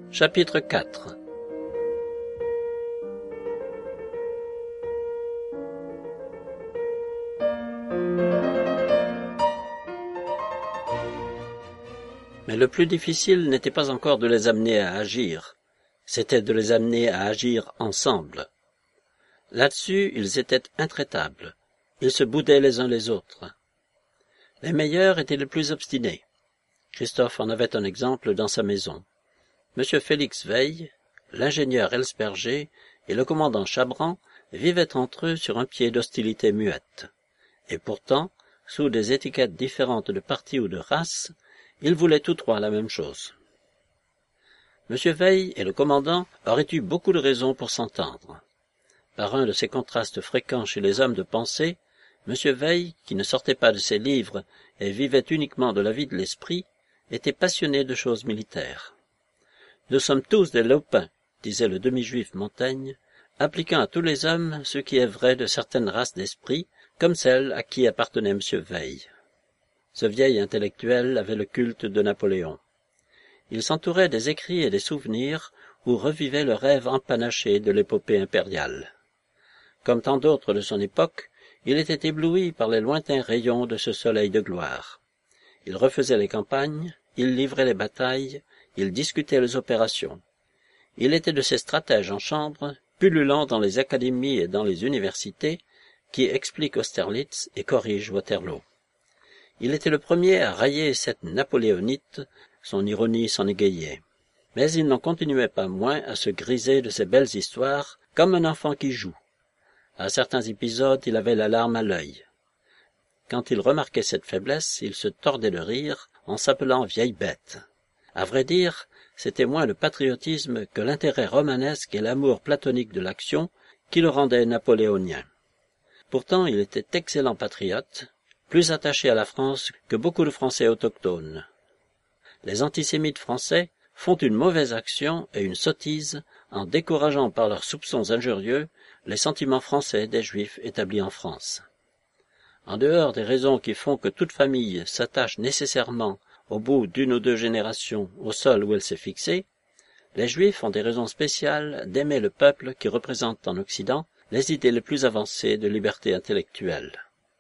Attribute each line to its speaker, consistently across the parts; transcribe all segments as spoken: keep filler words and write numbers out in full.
Speaker 1: Chapitre quatre. Mais le plus difficile n'était pas encore de les amener à agir, c'était de les amener à agir ensemble. Là-dessus, ils étaient intraitables, ils se boudaient les uns les autres. Les meilleurs étaient les plus obstinés. Christophe en avait un exemple dans sa maison. Monsieur Félix Veille, l'ingénieur Elsperger et le commandant Chabran vivaient entre eux sur un pied d'hostilité muette. Et pourtant, sous des étiquettes différentes de parti ou de race, ils voulaient tous trois la même chose. Monsieur Veille et le commandant auraient eu beaucoup de raisons pour s'entendre. Par un de ces contrastes fréquents chez les hommes de pensée, Monsieur Veille, qui ne sortait pas de ses livres et vivait uniquement de la vie de l'esprit, était passionné de choses militaires. « Nous sommes tous des lopins », disait le demi-juif Montaigne, appliquant à tous les hommes ce qui est vrai de certaines races d'esprit, comme celle à qui appartenait M. Veille. Ce vieil intellectuel avait le culte de Napoléon. Il s'entourait des écrits et des souvenirs où revivait le rêve empanaché de l'épopée impériale. Comme tant d'autres de son époque, il était ébloui par les lointains rayons de ce soleil de gloire. Il refaisait les campagnes, il livrait les batailles, il discutait les opérations. Il était de ces stratèges en chambre, pullulant dans les académies et dans les universités, qui expliquent Austerlitz et corrigent Waterloo. Il était le premier à railler cette napoléonite, son ironie s'en égayait. Mais il n'en continuait pas moins à se griser de ces belles histoires, comme un enfant qui joue. À certains épisodes, il avait la larme à l'œil. Quand il remarquait cette faiblesse, il se tordait de rire, en s'appelant vieille bête. À vrai dire, c'était moins le patriotisme que l'intérêt romanesque et l'amour platonique de l'action qui le rendaient napoléonien. Pourtant, il était excellent patriote, plus attaché à la France que beaucoup de Français autochtones. Les antisémites français font une mauvaise action et une sottise en décourageant par leurs soupçons injurieux les sentiments français des Juifs établis en France. En dehors des raisons qui font que toute famille s'attache nécessairement au bout d'une ou deux générations au sol où elle s'est fixée, les Juifs ont des raisons spéciales d'aimer le peuple qui représente en Occident les idées les plus avancées de liberté intellectuelle.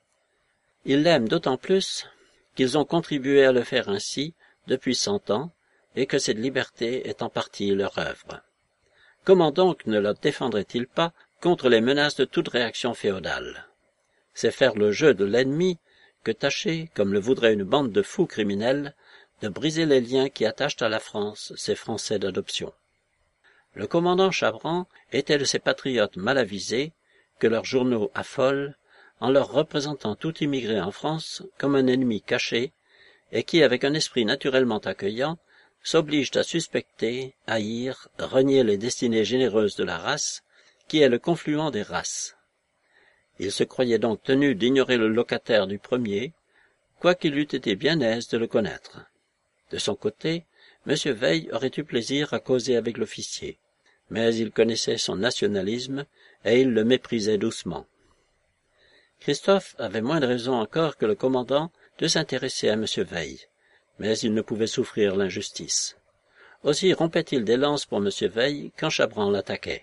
Speaker 1: Ils l'aiment d'autant plus qu'ils ont contribué à le faire ainsi depuis cent ans et que cette liberté est en partie leur œuvre. Comment donc ne la défendraient-ils pas contre les menaces de toute réaction féodale? C'est faire le jeu de l'ennemi que tâcher, comme le voudrait une bande de fous criminels, de briser les liens qui attachent à la France ces Français d'adoption. Le commandant Chabran était de ces patriotes mal avisés que leurs journaux affolent en leur représentant tout immigré en France comme un ennemi caché et qui, avec un esprit naturellement accueillant, s'obligent à suspecter, haïr, renier les destinées généreuses de la race, qui est le confluent des races. Il se croyait donc tenu d'ignorer le locataire du premier, quoiqu'il eût été bien aise de le connaître. De son côté, M. Veille aurait eu plaisir à causer avec l'officier, mais il connaissait son nationalisme et il le méprisait doucement. Christophe avait moins de raison encore que le commandant de s'intéresser à M. Veille, mais il ne pouvait souffrir l'injustice. Aussi rompait-il des lances pour M. Veille quand Chabran l'attaquait.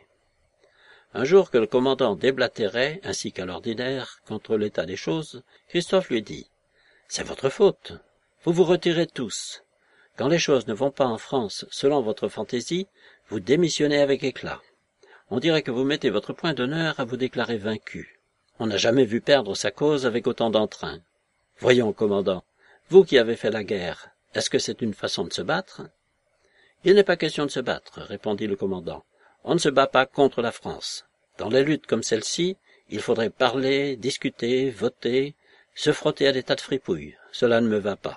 Speaker 1: Un jour que le commandant déblatérait, ainsi qu'à l'ordinaire, contre l'état des choses, Christophe lui dit « C'est votre faute. Vous vous retirez tous. Quand les choses ne vont pas en France selon votre fantaisie, vous démissionnez avec éclat. On dirait que vous mettez votre point d'honneur à vous déclarer vaincu. On n'a jamais vu perdre sa cause avec autant d'entrain. Voyons, commandant, vous qui avez fait la guerre, est-ce que c'est une façon de se battre ?»« Il n'est pas question de se battre, répondit le commandant. On ne se bat pas contre la France. Dans les luttes comme celle-ci, il faudrait parler, discuter, voter, se frotter à des tas de fripouilles. Cela ne me va pas. »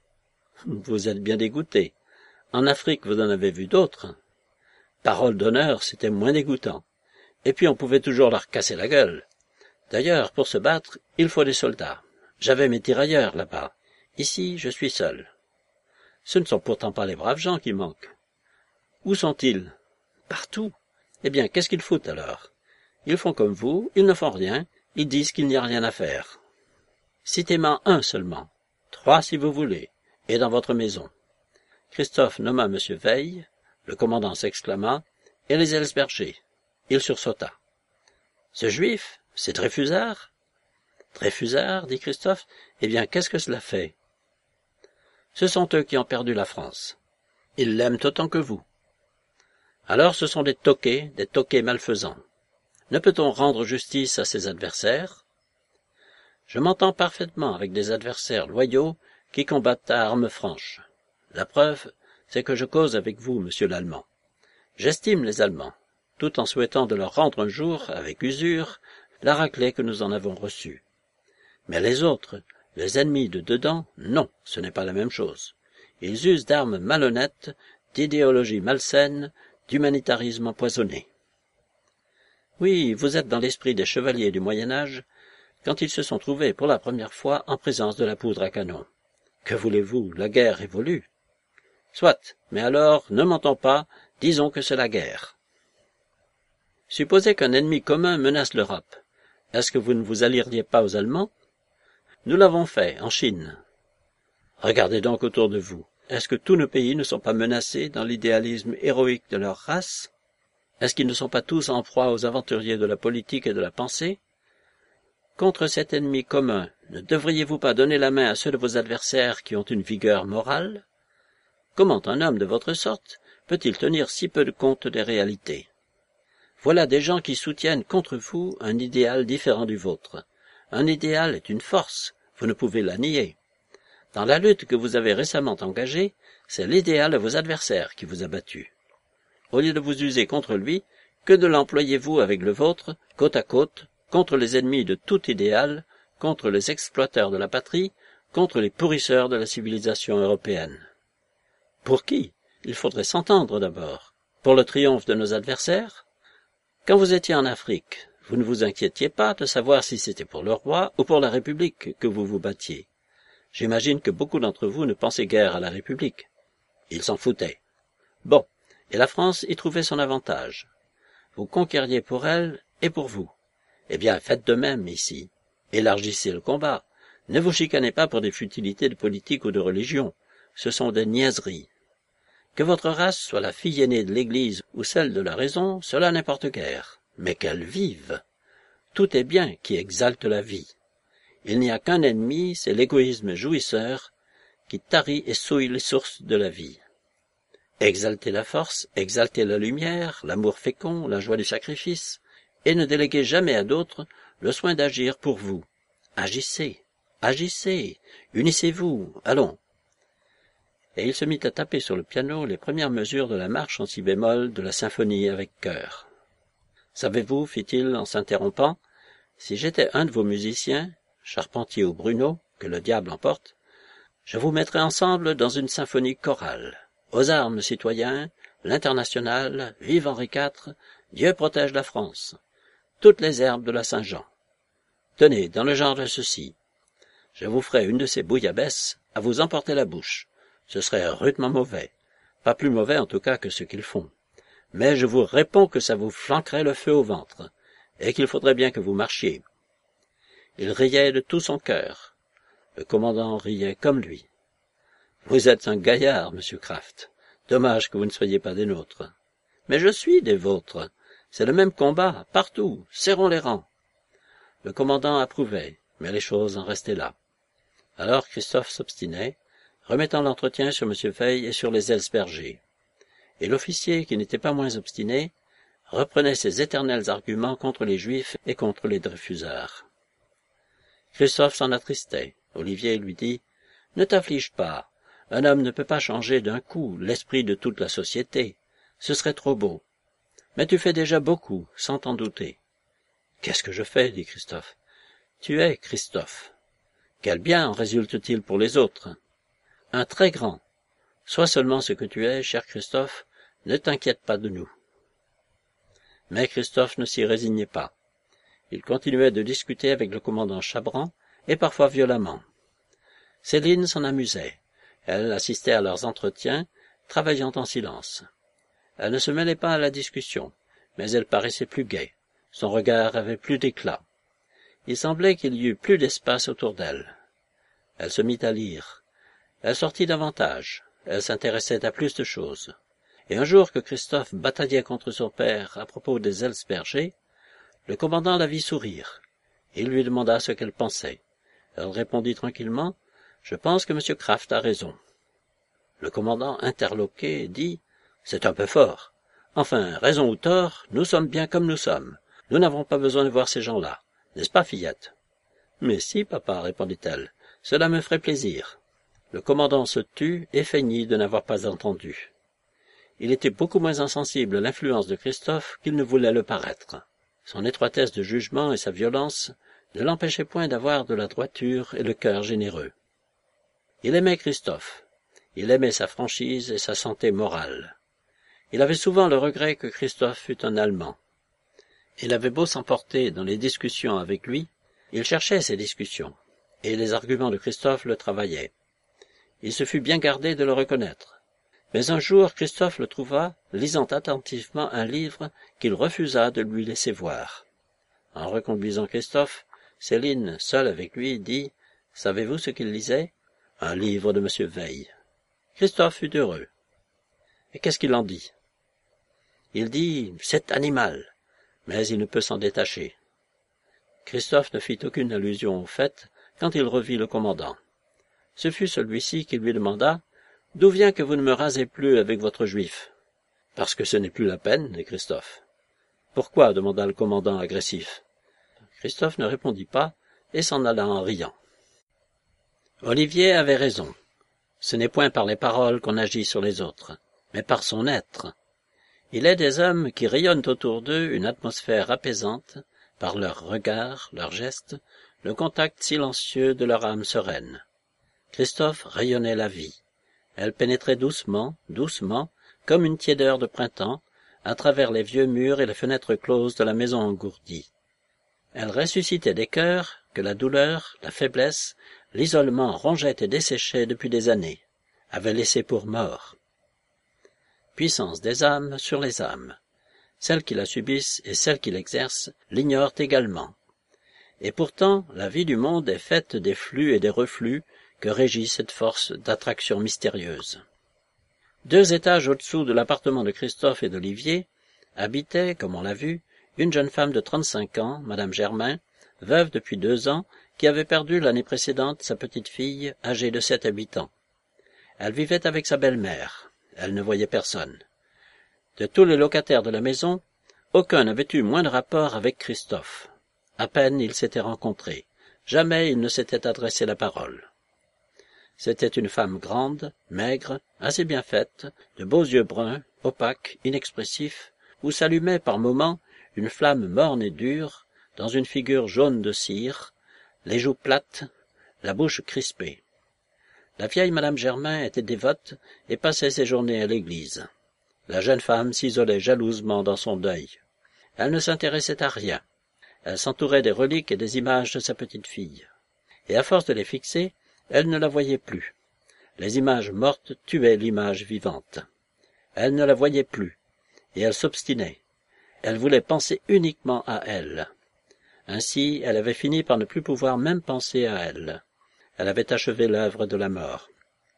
Speaker 1: Vous êtes bien dégoûté. En Afrique, vous en avez vu d'autres. Parole d'honneur, c'était moins dégoûtant. Et puis on pouvait toujours leur casser la gueule. D'ailleurs, pour se battre, il faut des soldats. J'avais mes tirailleurs là-bas. Ici, je suis seul. Ce ne sont pourtant pas les braves gens qui manquent. Où sont-ils? Partout. Eh bien, qu'est-ce qu'ils foutent alors? Ils font comme vous, ils ne font rien, ils disent qu'il n'y a rien à faire. Citez-moi un seulement. Trois si vous voulez, et dans votre maison. Christophe nomma M. Veille, Le commandant s'exclama « Et les Elsberger ?» Il sursauta. « Ce juif, c'est Dreyfusard ?»« Dreyfusard, dit Christophe, eh bien, qu'est-ce que cela fait ?»« Ce sont eux qui ont perdu la France. Ils l'aiment autant que vous. Alors ce sont des toqués, des toqués malfaisants. Ne peut-on rendre justice à ses adversaires ? Je m'entends parfaitement avec des adversaires loyaux qui combattent à armes franches. La preuve, c'est que je cause avec vous, monsieur l'Allemand. J'estime les Allemands, tout en souhaitant de leur rendre un jour, avec usure, la raclée que nous en avons reçue. Mais les autres, les ennemis de dedans, non, ce n'est pas la même chose. Ils usent d'armes malhonnêtes, d'idéologie malsaine, d'humanitarisme empoisonné. Oui, vous êtes dans l'esprit des chevaliers du Moyen-Âge, quand ils se sont trouvés pour la première fois en présence de la poudre à canon. Que voulez-vous, la guerre évolue. Soit, mais alors, ne mentons pas, disons que c'est la guerre. Supposez qu'un ennemi commun menace l'Europe. Est-ce que vous ne vous allieriez pas aux Allemands? Nous l'avons fait, en Chine. Regardez donc autour de vous. Est-ce que tous nos pays ne sont pas menacés dans l'idéalisme héroïque de leur race? Est-ce qu'ils ne sont pas tous en proie aux aventuriers de la politique et de la pensée? Contre cet ennemi commun, ne devriez-vous pas donner la main à ceux de vos adversaires qui ont une vigueur morale? Comment un homme de votre sorte peut-il tenir si peu de compte des réalités? Voilà des gens qui soutiennent contre vous un idéal différent du vôtre. Un idéal est une force, vous ne pouvez la nier. Dans la lutte que vous avez récemment engagée, c'est l'idéal de vos adversaires qui vous a battu. Au lieu de vous user contre lui, que de l'employez-vous avec le vôtre, côte à côte, contre les ennemis de tout idéal, contre les exploiteurs de la patrie, contre les pourrisseurs de la civilisation européenne. Pour qui? Il faudrait s'entendre d'abord. Pour le triomphe de nos adversaires? Quand vous étiez en Afrique, vous ne vous inquiétiez pas de savoir si c'était pour le roi ou pour la République que vous vous battiez. J'imagine que beaucoup d'entre vous ne pensaient guère à la République. Ils s'en foutaient. Bon, et la France y trouvait son avantage. Vous conquériez pour elle et pour vous. Eh bien, faites de même ici. Élargissez le combat. Ne vous chicanez pas pour des futilités de politique ou de religion. Ce sont des niaiseries. Que votre race soit la fille aînée de l'Église ou celle de la raison, cela n'importe guère. Mais qu'elle vive. Tout est bien qui exalte la vie. Il n'y a qu'un ennemi, c'est l'égoïsme jouisseur, qui tarit et souille les sources de la vie. Exaltez la force, exaltez la lumière, l'amour fécond, la joie du sacrifice, et ne déléguez jamais à d'autres le soin d'agir pour vous. Agissez, agissez, unissez-vous, allons. Et il se mit à taper sur le piano les premières mesures de la marche en si bémol de la symphonie avec cœur. Savez-vous, fit-il en s'interrompant, si j'étais un de vos musiciens, Charpentier ou Bruno, que le diable emporte, je vous mettrais ensemble dans une symphonie chorale. Aux armes, citoyens, l'internationale, vive Henri quatre, Dieu protège la France, toutes les herbes de la Saint-Jean. Tenez, dans le genre de ceci, je vous ferai une de ces bouillabaisse à vous emporter la bouche. Ce serait rudement mauvais, pas plus mauvais en tout cas que ce qu'ils font. Mais je vous réponds que ça vous flanquerait le feu au ventre, et qu'il faudrait bien que vous marchiez. Il riait de tout son cœur. Le commandant riait comme lui. Vous êtes un gaillard, monsieur Kraft. Dommage que vous ne soyez pas des nôtres. Mais je suis des vôtres. C'est le même combat, partout. Serrons les rangs. Le commandant approuvait, mais les choses en restaient là. Alors Christophe s'obstinait, remettant l'entretien sur M. Veil et sur les Elsberger. Et l'officier, qui n'était pas moins obstiné, reprenait ses éternels arguments contre les Juifs et contre les Dreyfusards. Christophe s'en attristait. Olivier lui dit « Ne t'afflige pas. Un homme ne peut pas changer d'un coup l'esprit de toute la société. Ce serait trop beau. Mais tu fais déjà beaucoup, sans t'en douter. »« Qu'est-ce que je fais ?» dit Christophe. « Tu es Christophe. Quel bien en résulte-t-il pour les autres? Un très grand. Sois seulement ce que tu es, cher Christophe, ne t'inquiète pas de nous. » Mais Christophe ne s'y résignait pas. Il continuait de discuter avec le commandant Chabran, et parfois violemment. Céline s'en amusait. Elle assistait à leurs entretiens, travaillant en silence. Elle ne se mêlait pas à la discussion, mais elle paraissait plus gaie. Son regard avait plus d'éclat. Il semblait qu'il y eût plus d'espace autour d'elle. Elle se mit à lire. Elle sortit davantage. Elle s'intéressait à plus de choses. Et un jour que Christophe bataillait contre son père à propos des Elspergés, le commandant la vit sourire. Il lui demanda ce qu'elle pensait. Elle répondit tranquillement « Je pense que M. Kraft a raison. » Le commandant, interloqué, dit « C'est un peu fort. Enfin, raison ou tort, nous sommes bien comme nous sommes. Nous n'avons pas besoin de voir ces gens-là. N'est-ce pas, fillette ?»« Mais si, papa, répondit-elle. Cela me ferait plaisir. » Le commandant se tut et feignit de n'avoir pas entendu. Il était beaucoup moins insensible à l'influence de Christophe qu'il ne voulait le paraître. Son étroitesse de jugement et sa violence ne l'empêchaient point d'avoir de la droiture et le cœur généreux. Il aimait Christophe. Il aimait sa franchise et sa santé morale. Il avait souvent le regret que Christophe fût un Allemand. Il avait beau s'emporter dans les discussions avec lui, il cherchait ces discussions, et les arguments de Christophe le travaillaient. Il se fut bien gardé de le reconnaître. Mais un jour, Christophe le trouva lisant attentivement un livre qu'il refusa de lui laisser voir. En reconduisant Christophe, Céline, seule avec lui, dit « Savez-vous ce qu'il lisait ?»« Un livre de M. Veil. » Christophe fut heureux. Et qu'est-ce qu'il en dit? Il dit « C'est animal, mais il ne peut s'en détacher. » Christophe ne fit aucune allusion au fait quand il revit le commandant. Ce fut celui-ci qui lui demanda « D'où vient que vous ne me rasez plus avec votre juif ?»« Parce que ce n'est plus la peine, dit Christophe. »« Pourquoi ?» demanda le commandant agressif. Christophe ne répondit pas et s'en alla en riant. Olivier avait raison. Ce n'est point par les paroles qu'on agit sur les autres, mais par son être. Il est des hommes qui rayonnent autour d'eux une atmosphère apaisante, par leurs regards, leurs gestes, le contact silencieux de leur âme sereine. Christophe rayonnait la vie. Elle pénétrait doucement, doucement, comme une tiédeur de printemps, à travers les vieux murs et les fenêtres closes de la maison engourdie. Elle ressuscitait des cœurs que la douleur, la faiblesse, l'isolement rongeait et desséchait depuis des années, avait laissé pour morts. Puissance des âmes sur les âmes. Celles qui la subissent et celles qui l'exercent l'ignorent également. Et pourtant, la vie du monde est faite des flux et des reflux que régit cette force d'attraction mystérieuse. Deux étages au-dessous de l'appartement de Christophe et d'Olivier habitait, comme on l'a vu, une jeune femme de trente-cinq ans, Madame Germain, veuve depuis deux ans, qui avait perdu l'année précédente sa petite-fille, âgée de sept à huit ans. Elle vivait avec sa belle-mère. Elle ne voyait personne. De tous les locataires de la maison, aucun n'avait eu moins de rapport avec Christophe. À peine ils s'étaient rencontrés. Jamais il ne s'était adressé la parole. C'était une femme grande, maigre, assez bien faite, de beaux yeux bruns, opaques, inexpressifs, où s'allumait par moments une flamme morne et dure, dans une figure jaune de cire, les joues plates, la bouche crispée. La vieille Madame Germain était dévote et passait ses journées à l'église. La jeune femme s'isolait jalousement dans son deuil. Elle ne s'intéressait à rien. Elle s'entourait des reliques et des images de sa petite-fille. Et à force de les fixer, elle ne la voyait plus. Les images mortes tuaient l'image vivante. Elle ne la voyait plus, et elle s'obstinait. Elle voulait penser uniquement à elle. Ainsi, elle avait fini par ne plus pouvoir même penser à elle. Elle avait achevé l'œuvre de la mort.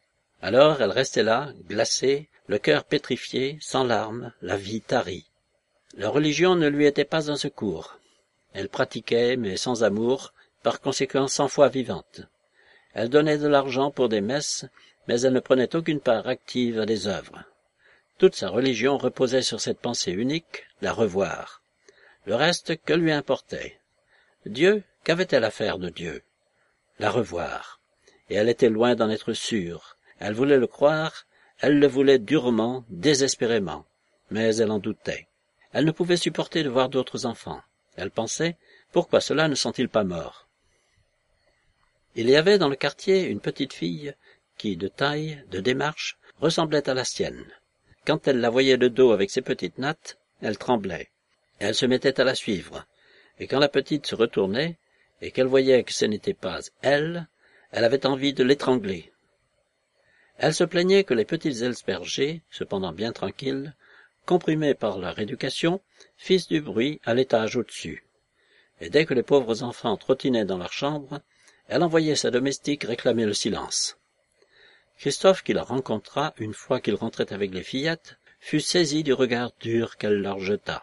Speaker 1: Alors elle restait là, glacée, le cœur pétrifié, sans larmes, la vie tarie. La religion ne lui était pas un secours. Elle pratiquait, mais sans amour, par conséquent sans foi vivante. Elle donnait de l'argent pour des messes, mais elle ne prenait aucune part active à des œuvres. Toute sa religion reposait sur cette pensée unique, la revoir. Le reste, que lui importait? Dieu, qu'avait-elle à faire de Dieu? La revoir. Et elle était loin d'en être sûre. Elle voulait le croire, elle le voulait durement, désespérément. Mais elle en doutait. Elle ne pouvait supporter de voir d'autres enfants. Elle pensait, pourquoi ceux-là ne sont-ils pas morts? Il y avait dans le quartier une petite fille qui, de taille, de démarche, ressemblait à la sienne. Quand elle la voyait de dos avec ses petites nattes, elle tremblait. Elle se mettait à la suivre. Et quand la petite se retournait, et qu'elle voyait que ce n'était pas elle, elle avait envie de l'étrangler. Elle se plaignait que les petites Elspergés, cependant bien tranquilles, comprimés par leur éducation, fissent du bruit à l'étage au-dessus. Et dès que les pauvres enfants trottinaient dans leur chambre, elle envoyait sa domestique réclamer le silence. Christophe, qui la rencontra une fois qu'il rentrait avec les fillettes, fut saisie du regard dur qu'elle leur jeta.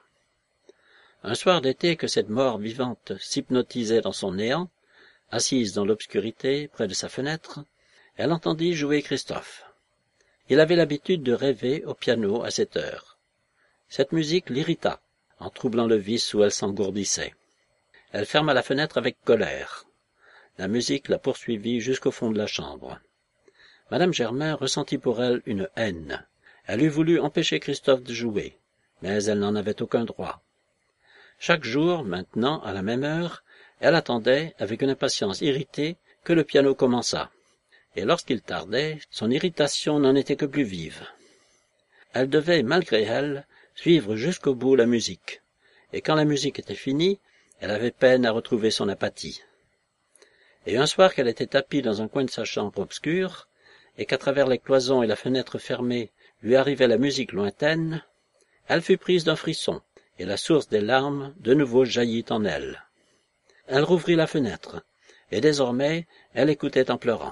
Speaker 1: Un soir d'été que cette mort vivante s'hypnotisait dans son néant, assise dans l'obscurité près de sa fenêtre, elle entendit jouer Christophe. Il avait l'habitude de rêver au piano à cette heure. Cette musique l'irrita, en troublant le vice où elle s'engourdissait. Elle ferma la fenêtre avec colère. La musique la poursuivit jusqu'au fond de la chambre. Madame Germain ressentit pour elle une haine. Elle eût voulu empêcher Christophe de jouer, mais elle n'en avait aucun droit. Chaque jour, maintenant, à la même heure, elle attendait, avec une impatience irritée, que le piano commençât. Et lorsqu'il tardait, son irritation n'en était que plus vive. Elle devait, malgré elle, suivre jusqu'au bout la musique. Et quand la musique était finie, elle avait peine à retrouver son apathie. Et un soir qu'elle était tapie dans un coin de sa chambre obscure, et qu'à travers les cloisons et la fenêtre fermée lui arrivait la musique lointaine, elle fut prise d'un frisson, et la source des larmes de nouveau jaillit en elle. Elle rouvrit la fenêtre, et désormais elle écoutait en pleurant.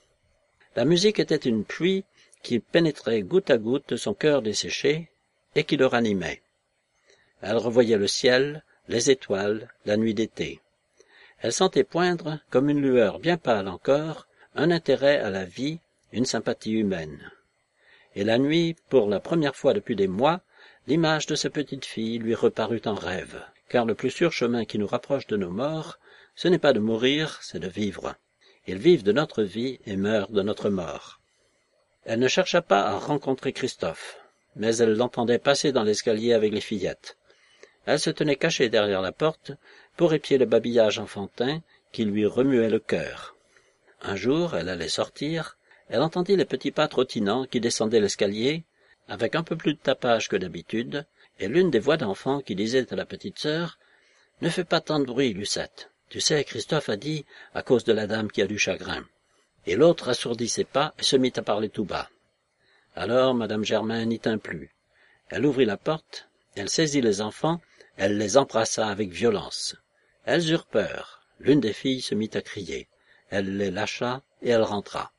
Speaker 1: La musique était une pluie qui pénétrait goutte à goutte son cœur desséché et qui le ranimait. Elle revoyait le ciel, les étoiles, la nuit d'été. Elle sentait poindre, comme une lueur bien pâle encore, un intérêt à la vie, une sympathie humaine. Et la nuit, pour la première fois depuis des mois, l'image de sa petite fille lui reparut en rêve, car le plus sûr chemin qui nous rapproche de nos morts, ce n'est pas de mourir, c'est de vivre. Ils vivent de notre vie et meurent de notre mort. Elle ne chercha pas à rencontrer Christophe, mais elle l'entendait passer dans l'escalier avec les fillettes. Elle se tenait cachée derrière la porte pour épier le babillage enfantin qui lui remuait le cœur. Un jour, elle allait sortir, elle entendit les petits pas trottinants qui descendaient l'escalier, avec un peu plus de tapage que d'habitude, et l'une des voix d'enfant qui disait à la petite sœur « Ne fais pas tant de bruit, Lucette. Tu sais, Christophe a dit, à cause de la dame qui a du chagrin. » Et l'autre assourdit ses pas et se mit à parler tout bas. Alors madame Germain n'y tint plus. Elle ouvrit la porte, elle saisit les enfants, elle les embrassa avec violence. Elles eurent peur. L'une des filles se mit à crier. Elle les lâcha et elle rentra.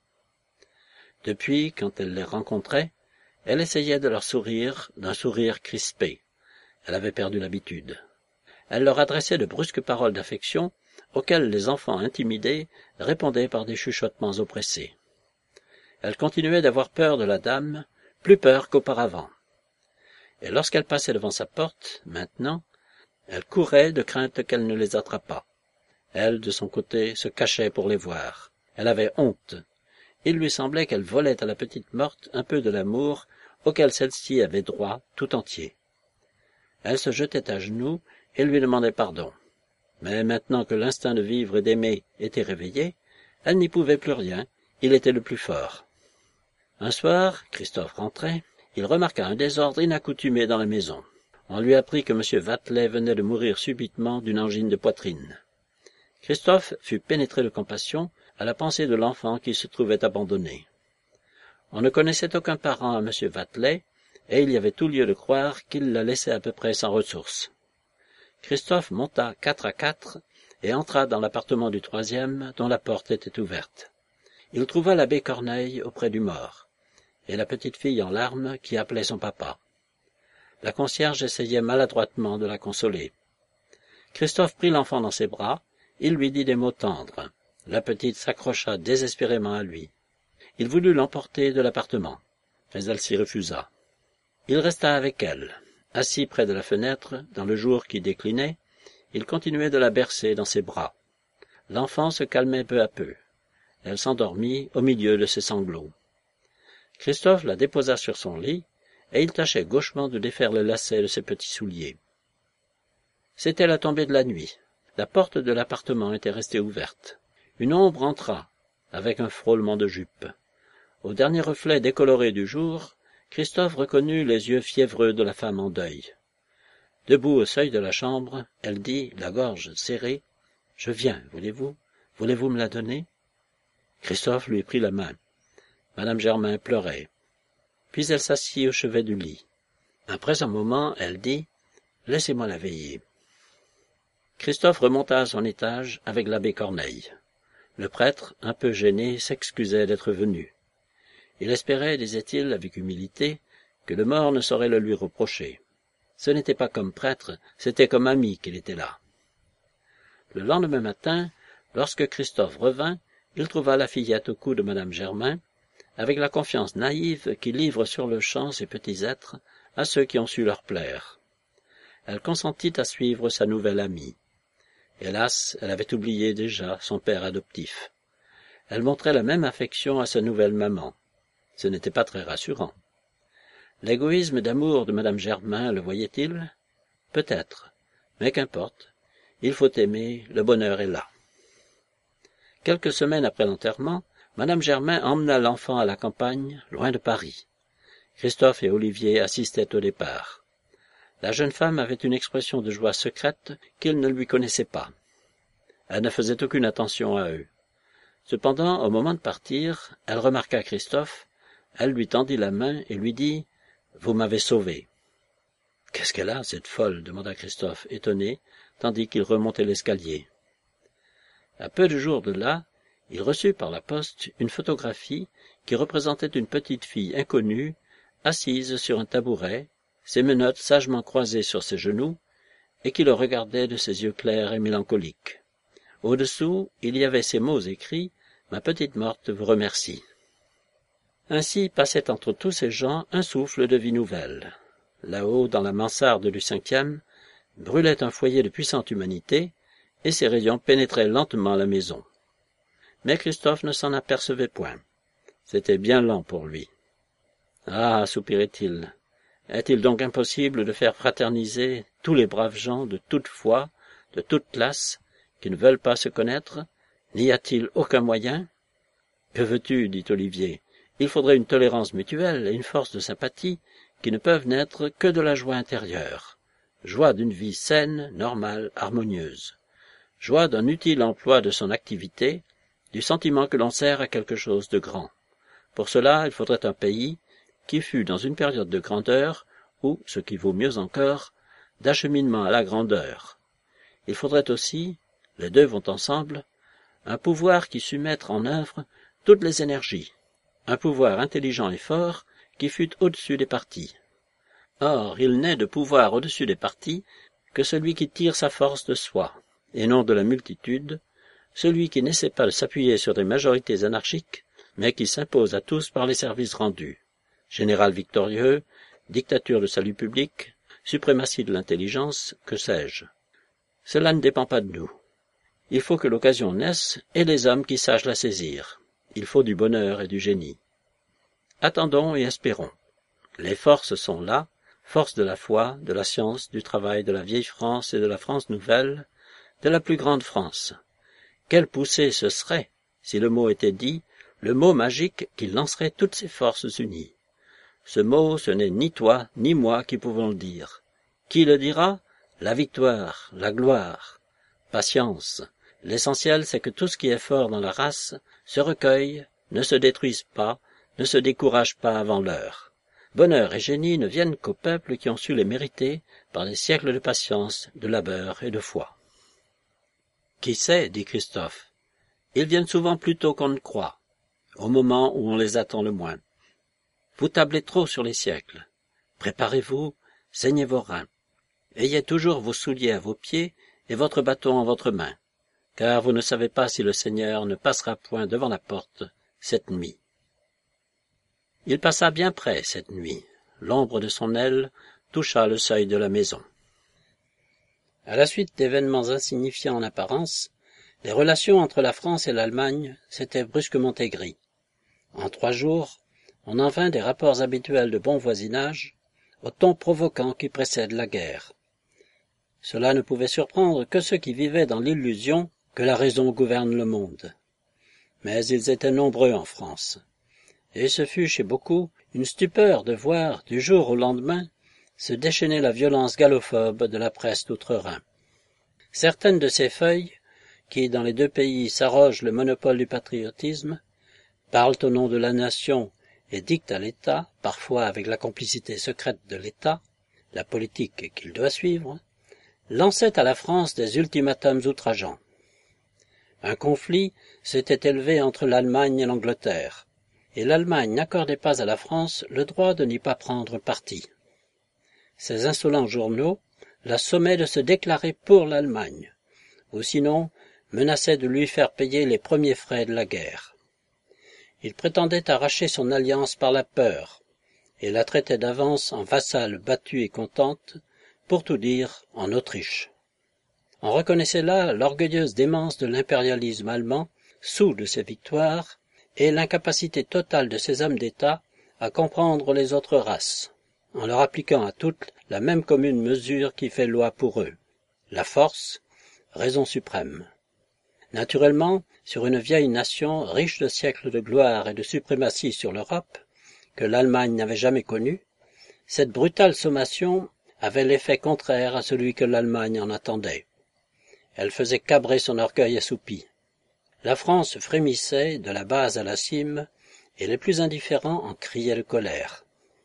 Speaker 1: Depuis, quand elle les rencontrait, elle essayait de leur sourire d'un sourire crispé. Elle avait perdu l'habitude. Elle leur adressait de brusques paroles d'affection, auxquelles les enfants intimidés répondaient par des chuchotements oppressés. Elle continuait d'avoir peur de la dame, plus peur qu'auparavant. Et lorsqu'elle passait devant sa porte, maintenant, elle courait de crainte qu'elle ne les attrapât. Elle, de son côté, se cachait pour les voir. Elle avait honte. Il lui semblait qu'elle volait à la petite morte un peu de l'amour auquel celle-ci avait droit tout entier. Elle se jetait à genoux et lui demandait pardon. Mais maintenant que l'instinct de vivre et d'aimer était réveillé, elle n'y pouvait plus rien, il était le plus fort. Un soir, Christophe rentrait, il remarqua un désordre inaccoutumé dans la maison. On lui apprit que M. Vatelet venait de mourir subitement d'une angine de poitrine. Christophe fut pénétré de compassion à la pensée de l'enfant qui se trouvait abandonné. On ne connaissait aucun parent à M. Vatelet, et il y avait tout lieu de croire qu'il la laissait à peu près sans ressources. Christophe monta quatre à quatre et entra dans l'appartement du troisième dont la porte était ouverte. Il trouva l'abbé Corneille auprès du mort, et la petite fille en larmes qui appelait son papa. La concierge essayait maladroitement de la consoler. Christophe prit l'enfant dans ses bras, il lui dit des mots tendres. La petite s'accrocha désespérément à lui. Il voulut l'emporter de l'appartement, mais elle s'y refusa. Il resta avec elle. Assis près de la fenêtre, dans le jour qui déclinait, il continuait de la bercer dans ses bras. L'enfant se calmait peu à peu. Elle s'endormit au milieu de ses sanglots. Christophe la déposa sur son lit, et il tâchait gauchement de défaire le lacet de ses petits souliers. C'était la tombée de la nuit. La porte de l'appartement était restée ouverte. Une ombre entra, avec un frôlement de jupe. Au dernier reflet décoloré du jour, Christophe reconnut les yeux fiévreux de la femme en deuil. Debout au seuil de la chambre, elle dit, la gorge serrée, « Je viens, voulez-vous? Voulez-vous me la donner ?» Christophe lui prit la main. Madame Germain pleurait. Puis elle s'assit au chevet du lit. Après un moment, elle dit, « Laissez-moi la veiller. » Christophe remonta à son étage avec l'abbé Corneille. Le prêtre, un peu gêné, s'excusait d'être venu. Il espérait, disait-il avec humilité, que le mort ne saurait le lui reprocher. Ce n'était pas comme prêtre, c'était comme ami qu'il était là. Le lendemain matin, lorsque Christophe revint, il trouva la fillette au cou de madame Germain, avec la confiance naïve qui livre sur-le-champ ses petits êtres à ceux qui ont su leur plaire. Elle consentit à suivre sa nouvelle amie. Hélas, elle avait oublié déjà son père adoptif. Elle montrait la même affection à sa nouvelle maman. Ce n'était pas très rassurant. L'égoïsme d'amour de madame Germain le voyait-il? Peut-être, mais qu'importe. Il faut aimer, le bonheur est là. Quelques semaines après l'enterrement, madame Germain emmena l'enfant à la campagne, loin de Paris. Christophe et Olivier assistaient au départ. La jeune femme avait une expression de joie secrète qu'ils ne lui connaissaient pas. Elle ne faisait aucune attention à eux. Cependant, au moment de partir, elle remarqua Christophe, elle lui tendit la main et lui dit « Vous m'avez sauvé ». « Qu'est-ce qu'elle a, cette folle ?» demanda Christophe, étonné, tandis qu'il remontait l'escalier. À peu de jours de là, il reçut par la poste une photographie qui représentait une petite fille inconnue, assise sur un tabouret, ses menottes sagement croisées sur ses genoux, et qui le regardait de ses yeux clairs et mélancoliques. Au-dessous, il y avait ces mots écrits « Ma petite morte vous remercie ». Ainsi passait entre tous ces gens un souffle de vie nouvelle. Là-haut, dans la mansarde du cinquième, brûlait un foyer de puissante humanité, et ses rayons pénétraient lentement la maison. Mais Christophe ne s'en apercevait point. C'était bien lent pour lui. « Ah, soupirait-il, est-il donc impossible de faire fraterniser tous les braves gens de toute foi, de toute classe, qui ne veulent pas se connaître? N'y a-t-il aucun moyen ?»« Que veux-tu » dit Olivier. « Il faudrait une tolérance mutuelle et une force de sympathie qui ne peuvent naître que de la joie intérieure, joie d'une vie saine, normale, harmonieuse, joie d'un utile emploi de son activité, du sentiment que l'on sert à quelque chose de grand. Pour cela, il faudrait un pays qui fût dans une période de grandeur ou, ce qui vaut mieux encore, d'acheminement à la grandeur. Il faudrait aussi, les deux vont ensemble, un pouvoir qui sût mettre en œuvre toutes les énergies, un pouvoir intelligent et fort qui fût au-dessus des partis. Or, il n'est de pouvoir au-dessus des partis que celui qui tire sa force de soi, et non de la multitude, celui qui n'essaie pas de s'appuyer sur des majorités anarchiques, mais qui s'impose à tous par les services rendus. Général victorieux, dictature de salut public, suprématie de l'intelligence, que sais-je. Cela ne dépend pas de nous. Il faut que l'occasion naisse et les hommes qui sachent la saisir. Il faut du bonheur et du génie. Attendons et espérons. Les forces sont là, forces de la foi, de la science, du travail, de la vieille France et de la France nouvelle, de la plus grande France. Quelle poussée ce serait, si le mot était dit, le mot magique qui lancerait toutes ces forces unies. Ce mot, ce n'est ni toi, ni moi qui pouvons le dire. Qui le dira? La victoire, la gloire. Patience. L'essentiel, c'est que tout ce qui est fort dans la race se recueille, ne se détruise pas, ne se décourage pas avant l'heure. Bonheur et génie ne viennent qu'aux peuples qui ont su les mériter par des siècles de patience, de labeur et de foi. « Qui sait, dit Christophe, ils viennent souvent plus tôt qu'on ne croit, au moment où on les attend le moins. Vous tablez trop sur les siècles. Préparez-vous, saignez vos reins. Ayez toujours vos souliers à vos pieds et votre bâton en votre main, car vous ne savez pas si le Seigneur ne passera point devant la porte cette nuit. » Il passa bien près cette nuit. L'ombre de son aile toucha le seuil de la maison. À la suite d'événements insignifiants en apparence, les relations entre la France et l'Allemagne s'étaient brusquement aigries. En trois jours, on en vint des rapports habituels de bon voisinage, au ton provoquant qui précède la guerre. Cela ne pouvait surprendre que ceux qui vivaient dans l'illusion que la raison gouverne le monde. Mais ils étaient nombreux en France. Et ce fut chez beaucoup une stupeur de voir, du jour au lendemain, se déchaîner la violence gallophobe de la presse d'outre-Rhin. Certaines de ces feuilles, qui dans les deux pays s'arrogent le monopole du patriotisme, parlent au nom de la nation et dictent à l'État, parfois avec la complicité secrète de l'État, la politique qu'il doit suivre, lançaient à la France des ultimatums outrageants. Un conflit s'était élevé entre l'Allemagne et l'Angleterre. et l'Allemagne n'accordait pas à la France le droit de n'y pas prendre parti. Ces insolents journaux la sommaient de se déclarer pour l'Allemagne, ou sinon menaçaient de lui faire payer les premiers frais de la guerre. Ils prétendaient arracher son alliance par la peur, et la traitaient d'avance en vassale battue et contente, pour tout dire, en Autriche. On reconnaissait là l'orgueilleuse démence de l'impérialisme allemand, soûl de ses victoires, et l'incapacité totale de ses hommes d'État à comprendre les autres races, en leur appliquant à toutes la même commune mesure qui fait loi pour eux, la force, raison suprême. Naturellement, sur une vieille nation riche de siècles de gloire et de suprématie sur l'Europe, que l'Allemagne n'avait jamais connue, cette brutale sommation avait l'effet contraire à celui que l'Allemagne en attendait. Elle faisait cabrer son orgueil assoupi. La France frémissait de la base à la cime, et les plus indifférents en criaient de colère.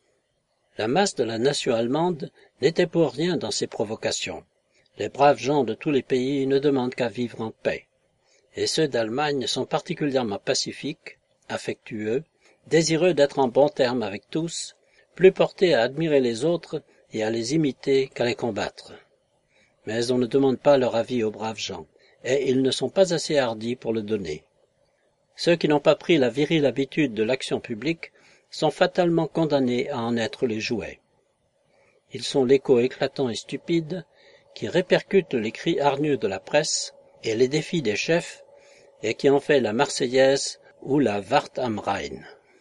Speaker 1: La masse de la nation allemande n'était pour rien dans ces provocations. Les braves gens de tous les pays ne demandent qu'à vivre en paix, et ceux d'Allemagne sont particulièrement pacifiques, affectueux, désireux d'être en bons termes avec tous, plus portés à admirer les autres et à les imiter qu'à les combattre. Mais on ne demande pas leur avis aux braves gens, et ils ne sont pas assez hardis pour le donner. Ceux qui n'ont pas pris la virile habitude de l'action publique sont fatalement condamnés à en être les jouets. Ils sont l'écho éclatant et stupide qui répercute les cris hargneux de la presse et les défis des chefs et qui en fait la Marseillaise ou la Wart am Rhein.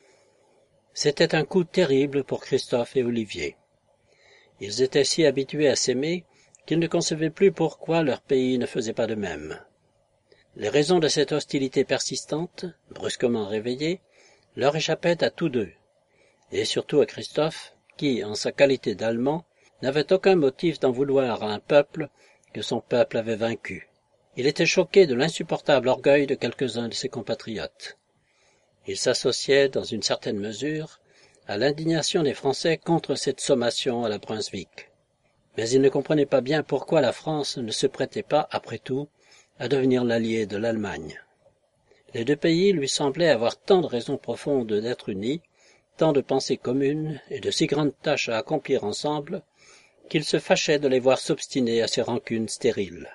Speaker 1: C'était un coup terrible pour Christophe et Olivier. Ils étaient si habitués à s'aimer qu'ils ne concevaient plus pourquoi leur pays ne faisait pas de même. Les raisons de cette hostilité persistante, brusquement réveillée, leur échappaient à tous deux, et surtout à Christophe, qui, en sa qualité d'Allemand, n'avait aucun motif d'en vouloir à un peuple que son peuple avait vaincu. Il était choqué de l'insupportable orgueil de quelques-uns de ses compatriotes. Il s'associait, dans une certaine mesure, à l'indignation des Français contre cette sommation à la Brunswick. Mais il ne comprenait pas bien pourquoi la France ne se prêtait pas, après tout, à devenir l'allié de l'Allemagne. Les deux pays lui semblaient avoir tant de raisons profondes d'être unis, tant de pensées communes et de si grandes tâches à accomplir ensemble, qu'il se fâchait de les voir s'obstiner à ces rancunes stériles.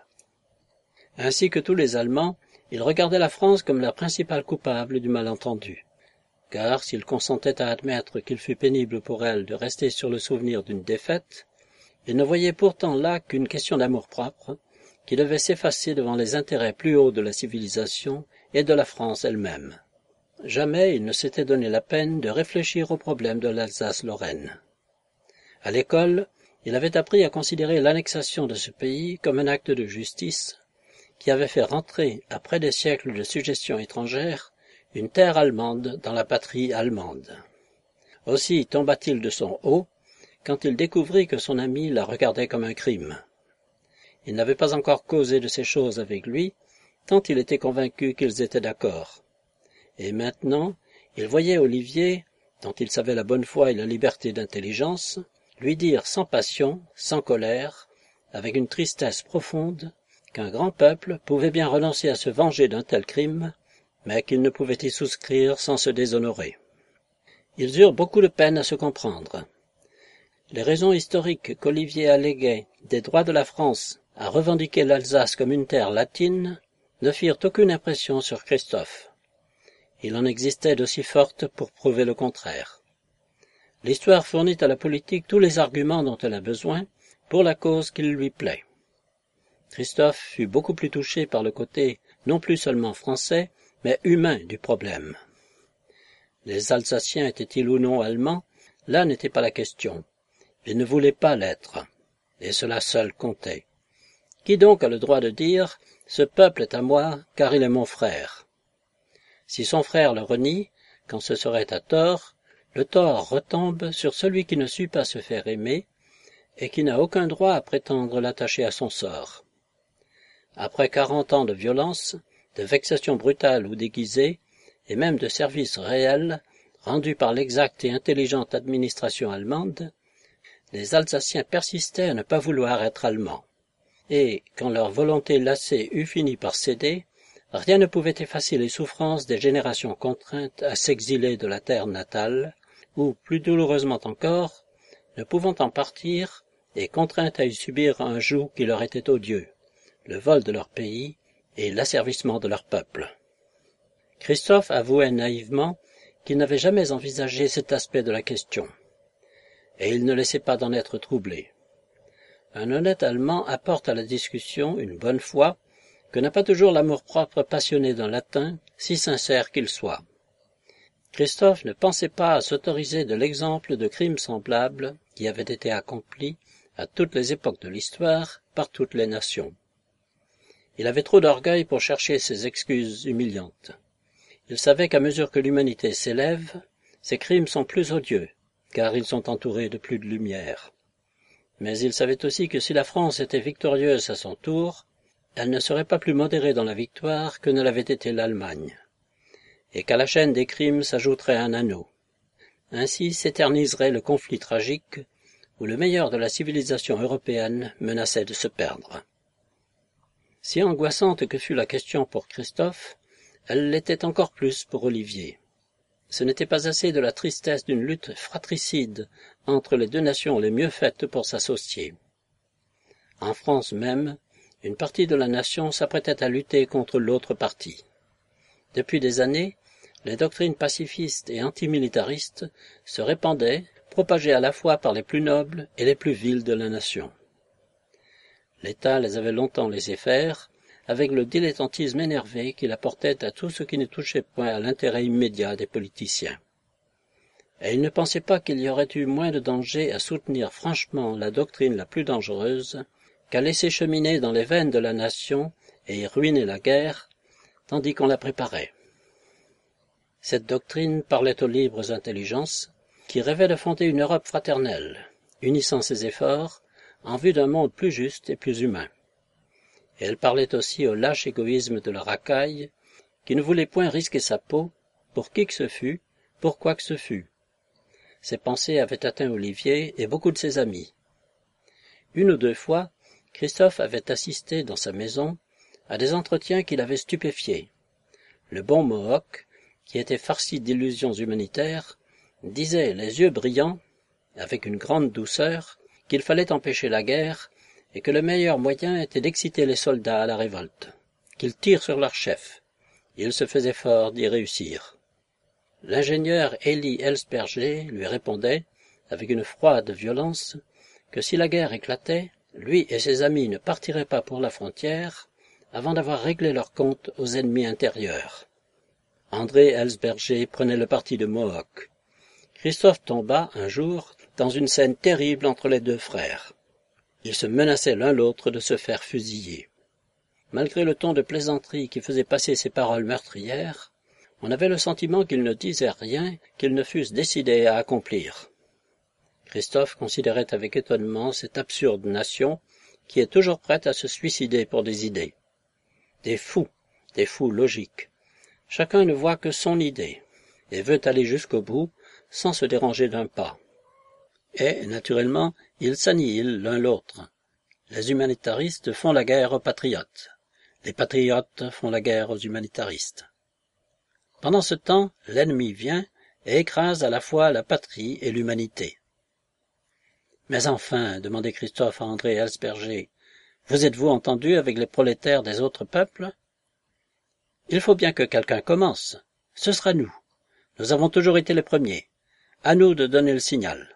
Speaker 1: Ainsi que tous les Allemands, il regardait la France comme la principale coupable du malentendu, car s'il consentait à admettre qu'il fût pénible pour elle de rester sur le souvenir d'une défaite, il ne voyait pourtant là qu'une question d'amour-propre, qui devait s'effacer devant les intérêts plus hauts de la civilisation et de la France elle-même. Jamais il ne s'était donné la peine de réfléchir au problème de l'Alsace-Lorraine. À l'école, il avait appris à considérer l'annexation de ce pays comme un acte de justice qui avait fait rentrer, après des siècles de suggestion étrangère, une terre allemande dans la patrie allemande. Aussi tomba-t-il de son haut quand il découvrit que son ami la regardait comme un crime. Il n'avait pas encore causé de ces choses avec lui, tant il était convaincu qu'ils étaient d'accord. Et maintenant, il voyait Olivier, dont il savait la bonne foi et la liberté d'intelligence, lui dire sans passion, sans colère, avec une tristesse profonde, qu'un grand peuple pouvait bien renoncer à se venger d'un tel crime, mais qu'il ne pouvait y souscrire sans se déshonorer. Ils eurent beaucoup de peine à se comprendre. Les raisons historiques qu'Olivier alléguait des droits de la France à revendiquer l'Alsace comme une terre latine ne firent aucune impression sur Christophe. Il en existait d'aussi fortes pour prouver le contraire. L'histoire fournit à la politique tous les arguments dont elle a besoin pour la cause qu'il lui plaît. Christophe fut beaucoup plus touché par le côté non plus seulement français, mais humain du problème. Les Alsaciens étaient-ils ou non allemands? Là n'était pas la question. Ils ne voulaient pas l'être, et cela seul comptait. Qui donc a le droit de dire « ce peuple est à moi, car il est mon frère » ? Si son frère le renie, quand ce serait à tort, le tort retombe sur celui qui ne sut pas se faire aimer et qui n'a aucun droit à prétendre l'attacher à son sort. Après quarante ans de violence, de vexations brutales ou déguisées, et même de services réels rendus par l'exacte et intelligente administration allemande, les Alsaciens persistaient à ne pas vouloir être allemands. Et, quand leur volonté lassée eut fini par céder, Rien ne pouvait effacer les souffrances des générations contraintes à s'exiler de la terre natale, ou, plus douloureusement encore, ne pouvant en partir, et contraintes à y subir un joug qui leur était odieux, le vol de leur pays et l'asservissement de leur peuple. Christophe avouait naïvement qu'il n'avait jamais envisagé cet aspect de la question, et il ne laissait pas d'en être troublé. Un honnête Allemand apporte à la discussion une bonne foi que n'a pas toujours l'amour-propre passionné d'un latin, si sincère qu'il soit. Christophe ne pensait pas à s'autoriser de l'exemple de crimes semblables qui avaient été accomplis à toutes les époques de l'histoire par toutes les nations. Il avait trop d'orgueil pour chercher ces excuses humiliantes. Il savait qu'à mesure que l'humanité s'élève, ces crimes sont plus odieux, car ils sont entourés de plus de lumière. Mais il savait aussi que si la France était victorieuse à son tour, elle ne serait pas plus modérée dans la victoire que ne l'avait été l'Allemagne, et qu'à la chaîne des crimes s'ajouterait un anneau. Ainsi s'éterniserait le conflit tragique où le meilleur de la civilisation européenne menaçait de se perdre. Si angoissante que fût la question pour Christophe, elle l'était encore plus pour Olivier. Ce n'était pas assez de la tristesse d'une lutte fratricide entre les deux nations les mieux faites pour s'associer. En France même, une partie de la nation s'apprêtait à lutter contre l'autre partie. Depuis des années, les doctrines pacifistes et antimilitaristes se répandaient, propagées à la fois par les plus nobles et les plus vils de la nation. L'État les avait longtemps laissés faire, avec le dilettantisme énervé qu'il apportait à tout ce qui ne touchait point à l'intérêt immédiat des politiciens. Et il ne pensait pas qu'il y aurait eu moins de danger à soutenir franchement la doctrine la plus dangereuse qu'à laisser cheminer dans les veines de la nation et y ruiner la guerre, tandis qu'on la préparait. Cette doctrine parlait aux libres intelligences, qui rêvaient de fonder une Europe fraternelle, unissant ses efforts en vue d'un monde plus juste et plus humain. Et elle parlait aussi au lâche égoïsme de la racaille, qui ne voulait point risquer sa peau, pour qui que ce fût, pour quoi que ce fût. Ces pensées avaient atteint Olivier et beaucoup de ses amis. Une ou deux fois, Christophe avait assisté dans sa maison à des entretiens qui l'avaient stupéfié. Le bon Mohawk, qui était farci d'illusions humanitaires, disait, les yeux brillants, avec une grande douceur, qu'il fallait empêcher la guerre et que le meilleur moyen était d'exciter les soldats à la révolte, qu'ils tirent sur leur chef. Il se faisait fort d'y réussir. L'ingénieur Élie Elsperger lui répondait, avec une froide violence, que si la guerre éclatait, lui et ses amis ne partiraient pas pour la frontière avant d'avoir réglé leur compte aux ennemis intérieurs. André Elsperger prenait le parti de Mohawk. Christophe tomba, un jour, dans une scène terrible entre les deux frères. Ils se menaçaient l'un l'autre de se faire fusiller. Malgré le ton de plaisanterie qui faisait passer ces paroles meurtrières, on avait le sentiment qu'ils ne disaient rien qu'ils ne fussent décidés à accomplir. Christophe considérait avec étonnement cette absurde nation qui est toujours prête à se suicider pour des idées. Des fous, des fous logiques. Chacun ne voit que son idée et veut aller jusqu'au bout sans se déranger d'un pas. Et, naturellement, ils s'annihilent l'un l'autre. Les humanitaristes font la guerre aux patriotes. Les patriotes font la guerre aux humanitaristes. Pendant ce temps, l'ennemi vient et écrase à la fois la patrie et l'humanité. « Mais enfin, demandait Christophe à André Elsperger, vous êtes-vous entendu avec les prolétaires des autres peuples ? Il faut bien que quelqu'un commence. Ce sera nous. Nous avons toujours été les premiers. À nous de donner le signal.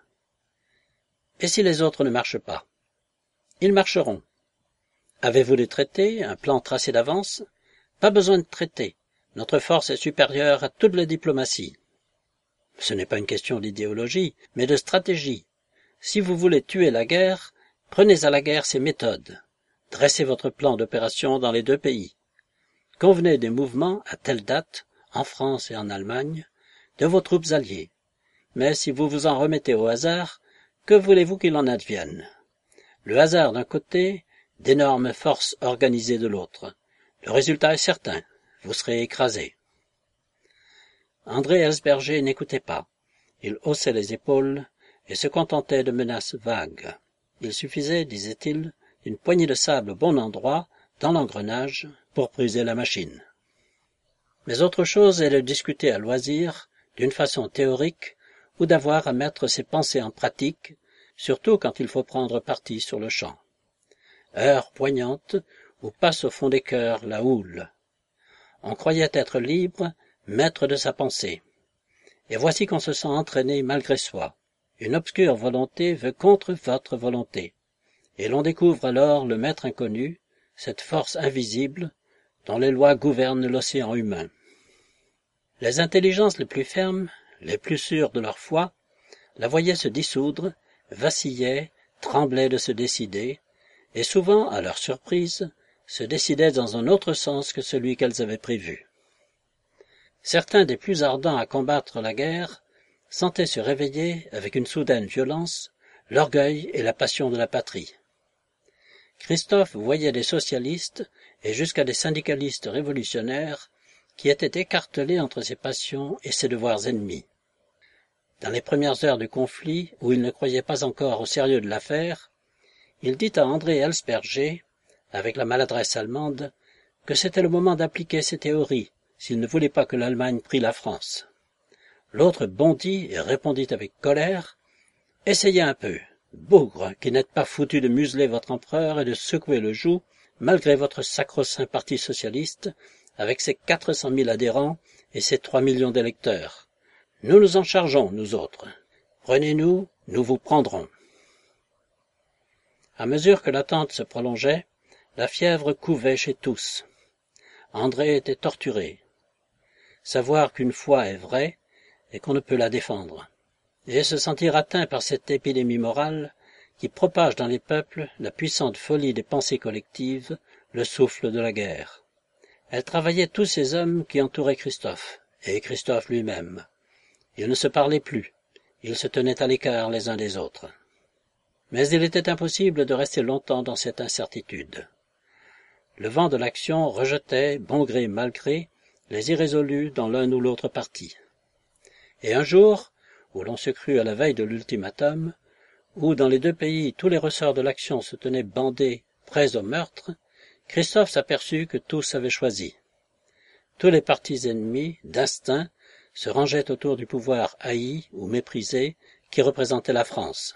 Speaker 1: Et si les autres ne marchent pas ? Ils marcheront. Avez-vous des traités, un plan tracé d'avance ? Pas besoin de traités. Notre force est supérieure à toute la diplomatie. Ce n'est pas une question d'idéologie, mais de stratégie. Si vous voulez tuer la guerre, prenez à la guerre ses méthodes. Dressez votre plan d'opération dans les deux pays. Convenez des mouvements, à telle date, en France et en Allemagne, de vos troupes alliées. Mais si vous vous en remettez au hasard, que voulez-vous qu'il en advienne ? Le hasard d'un côté, d'énormes forces organisées de l'autre. Le résultat est certain, vous serez écrasés. André Elsperger n'écoutait pas. Il haussait les épaules et se contentait de menaces vagues. Il suffisait, disait-il, d'une poignée de sable au bon endroit, dans l'engrenage, pour briser la machine. Mais autre chose est de discuter à loisir, d'une façon théorique, ou d'avoir à mettre ses pensées en pratique, surtout quand il faut prendre parti sur le champ. Heure poignante où passe au fond des cœurs la houle. On croyait être libre, maître de sa pensée. Et voici qu'on se sent entraîné malgré soi. Une obscure volonté veut contre votre volonté. Et l'on découvre alors le maître inconnu, cette force invisible, dont les lois gouvernent l'océan humain. Les intelligences les plus fermes, les plus sûres de leur foi, la voyaient se dissoudre, vacillaient, tremblaient de se décider, et souvent, à leur surprise, se décidaient dans un autre sens que celui qu'elles avaient prévu. Certains des plus ardents à combattre la guerre sentaient se réveiller, avec une soudaine violence, l'orgueil et la passion de la patrie. Christophe voyait des socialistes et jusqu'à des syndicalistes révolutionnaires qui étaient écartelés entre ses passions et ses devoirs ennemis. Dans les premières heures du conflit, où il ne croyait pas encore au sérieux de l'affaire, il dit à André Elsperger, avec la maladresse allemande, que c'était le moment d'appliquer ses théories, s'il ne voulait pas que l'Allemagne prît la France. L'autre bondit et répondit avec colère, « Essayez un peu, bougre, qui n'êtes pas foutu de museler votre empereur et de secouer le joug, malgré votre sacro-saint parti socialiste, avec ses quatre cent mille adhérents et ses trois millions d'électeurs. Nous nous en chargeons, nous autres. Prenez-nous, nous vous prendrons. » À mesure que l'attente se prolongeait, la fièvre couvait chez tous. André était torturé. Savoir qu'une foi est vraie et qu'on ne peut la défendre, et se sentir atteint par cette épidémie morale qui propage dans les peuples la puissante folie des pensées collectives, le souffle de la guerre. Elle travaillait tous ces hommes qui entouraient Christophe, et Christophe lui-même. Ils ne se parlaient plus, ils se tenaient à l'écart les uns des autres. Mais il était impossible de rester longtemps dans cette incertitude. Le vent de l'action rejetait, bon gré mal gré, les irrésolus dans l'un ou l'autre parti. Et un jour, où l'on se crut à la veille de l'ultimatum, où dans les deux pays tous les ressorts de l'action se tenaient bandés, prêts au meurtre, Christophe s'aperçut que tous avaient choisi. Tous les partis ennemis, d'instinct, se rangeaient autour du pouvoir haï ou méprisé qui représentait la France.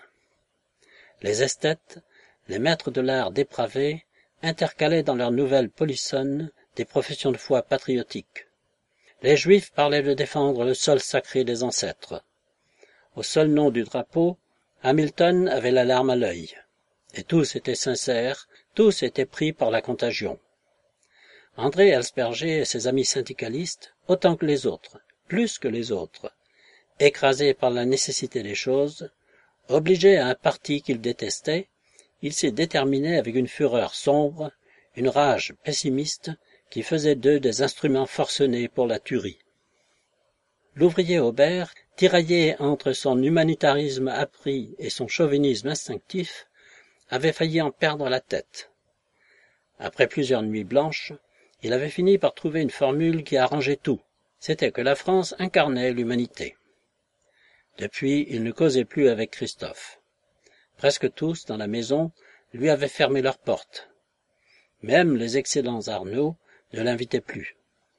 Speaker 1: Les esthètes, les maîtres de l'art dépravé, intercalaient dans leur nouvelle polissonne des professions de foi patriotiques. Les Juifs parlaient de défendre le sol sacré des ancêtres. Au seul nom du drapeau, Hamilton avait la larme à l'œil. Et tous étaient sincères, tous étaient pris par la contagion. André Elsperger et ses amis syndicalistes, autant que les autres, plus que les autres, écrasés par la nécessité des choses, obligés à un parti qu'ils détestaient, ils s'y déterminaient avec une fureur sombre, une rage pessimiste qui faisait d'eux des instruments forcenés pour la tuerie. L'ouvrier Aubert, tiraillé entre son humanitarisme appris et son chauvinisme instinctif, avait failli en perdre la tête. Après plusieurs nuits blanches, il avait fini par trouver une formule qui arrangeait tout. C'était que la France incarnait l'humanité. Depuis, il ne causait plus avec Christophe. Presque tous, dans la maison, lui avaient fermé leurs portes. Même les excellents Arnaud ne l'invitaient plus.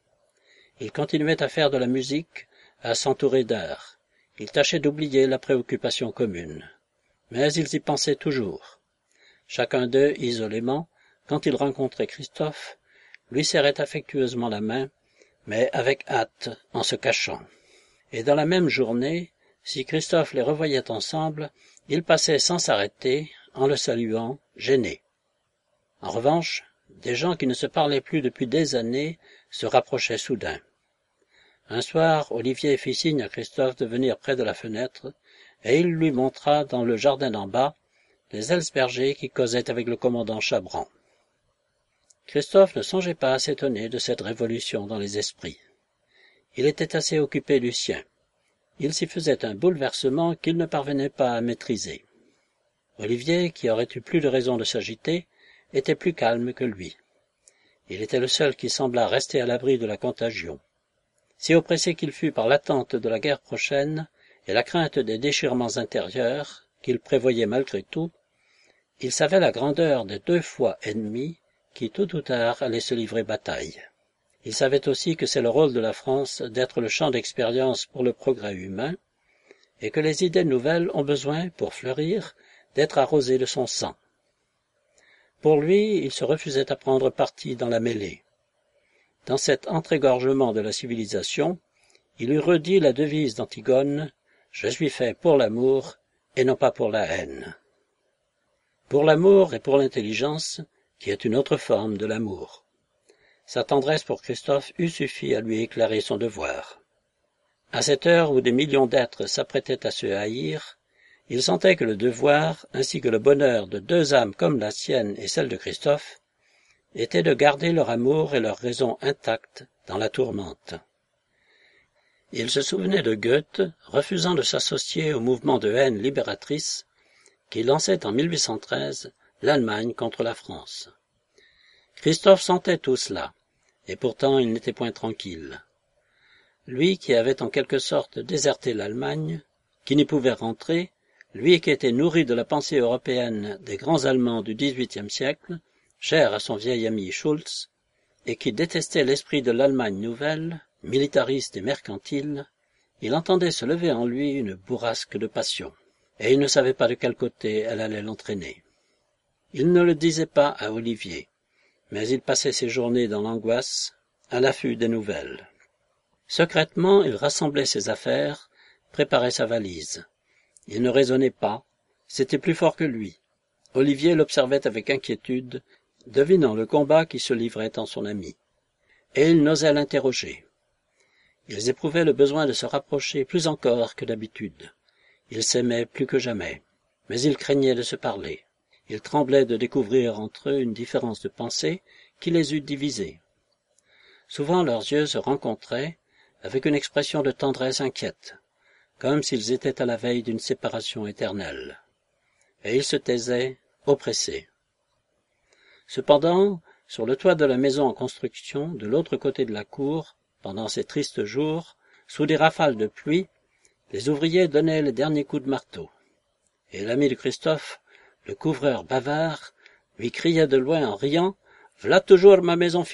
Speaker 1: Il continuait à faire de la musique, à s'entourer d'art. Il tâchait d'oublier la préoccupation commune. Mais ils y pensaient toujours. Chacun d'eux, isolément, quand il rencontrait Christophe, lui serrait affectueusement la main, mais avec hâte, en se cachant. Et dans la même journée, si Christophe les revoyait ensemble, ils passaient sans s'arrêter, en le saluant, gênés. En revanche, des gens qui ne se parlaient plus depuis des années se rapprochaient soudain. Un soir, Olivier fit signe à Christophe de venir près de la fenêtre, et il lui montra dans le jardin d'en bas les Elsperger qui causaient avec le commandant Chabran. Christophe ne songeait pas à s'étonner de cette révolution dans les esprits. Il était assez occupé du sien. Il s'y faisait un bouleversement qu'il ne parvenait pas à maîtriser. Olivier, qui aurait eu plus de raison de s'agiter, était plus calme que lui. Il était le seul qui semblât rester à l'abri de la contagion. Si oppressé qu'il fût par l'attente de la guerre prochaine et la crainte des déchirements intérieurs, qu'il prévoyait malgré tout, il savait la grandeur des deux fois ennemies qui, tôt ou tard, allaient se livrer bataille. Il savait aussi que c'est le rôle de la France d'être le champ d'expérience pour le progrès humain, et que les idées nouvelles ont besoin, pour fleurir, d'être arrosées de son sang. Pour lui, il se refusait à prendre parti dans la mêlée. Dans cet entr'égorgement de la civilisation, il eût redit la devise d'Antigone « Je suis fait pour l'amour et non pas pour la haine ». Pour l'amour et pour l'intelligence, qui est une autre forme de l'amour. Sa tendresse pour Christophe eût suffi à lui éclairer son devoir. À cette heure où des millions d'êtres s'apprêtaient à se haïr, il sentait que le devoir, ainsi que le bonheur de deux âmes comme la sienne et celle de Christophe, était de garder leur amour et leur raison intactes dans la tourmente. Il se souvenait de Goethe refusant de s'associer au mouvement de haine libératrice qui lançait en mille huit cent treize l'Allemagne contre la France. Christophe sentait tout cela, et pourtant il n'était point tranquille. Lui qui avait en quelque sorte déserté l'Allemagne, qui n'y pouvait rentrer, lui qui était nourri de la pensée européenne des grands Allemands du dix-huitième siècle, cher à son vieil ami Schulz, et qui détestait l'esprit de l'Allemagne nouvelle, militariste et mercantile, il entendait se lever en lui une bourrasque de passion, et il ne savait pas de quel côté elle allait l'entraîner. Il ne le disait pas à Olivier, mais il passait ses journées dans l'angoisse, à l'affût des nouvelles. Secrètement, il rassemblait ses affaires, préparait sa valise. Il ne raisonnait pas, c'était plus fort que lui. Olivier l'observait avec inquiétude, devinant le combat qui se livrait en son ami. Et il n'osait l'interroger. Ils éprouvaient le besoin de se rapprocher plus encore que d'habitude. Ils s'aimaient plus que jamais, mais ils craignaient de se parler. Ils tremblaient de découvrir entre eux une différence de pensée qui les eût divisés. Souvent leurs yeux se rencontraient avec une expression de tendresse inquiète, comme s'ils étaient à la veille d'une séparation éternelle. Et ils se taisaient, oppressés. Cependant, sur le toit de la maison en construction, de l'autre côté de la cour, pendant ces tristes jours, sous des rafales de pluie, les ouvriers donnaient les derniers coups de marteau. Et l'ami de Christophe, le couvreur bavard, lui criait de loin en riant « V'là toujours ma maison finie !»